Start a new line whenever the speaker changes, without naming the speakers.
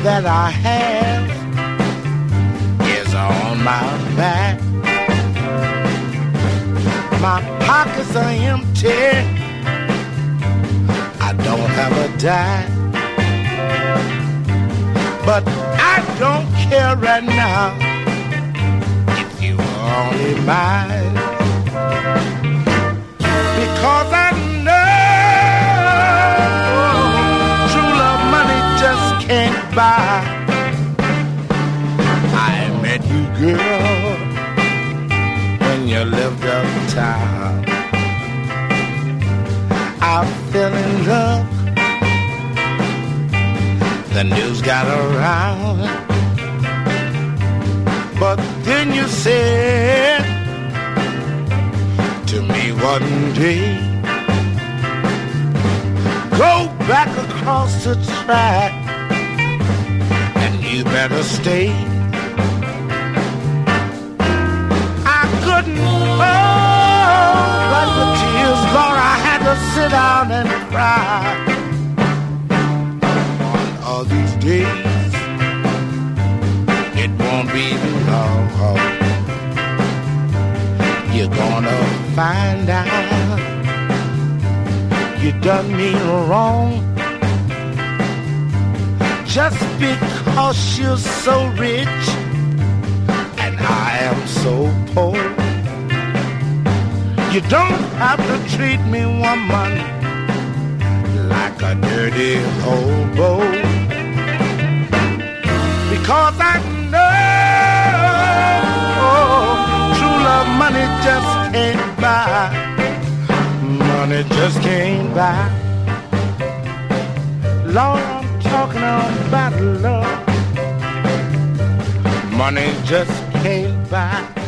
that I have is on my back. My pockets are empty. I don't have a dime. But I don't care right now if you are only mine. Because I know true love money just can't buy. I met you, girl, when you lived uptown. I fell in love. The news got around. But then you said to me one day, go back across the track and you better stay. I couldn't wipe the tears, Lord, I had to sit down and cry. One of these days, it won't be long. You're gonna find out you done me wrong. Just because you're so rich and I am so poor, you don't have to treat me, woman, like a dirty hobo. Because I know true love money just can't buy. Money just can't buy. Lord, I'm talking about love. Money just can't buy.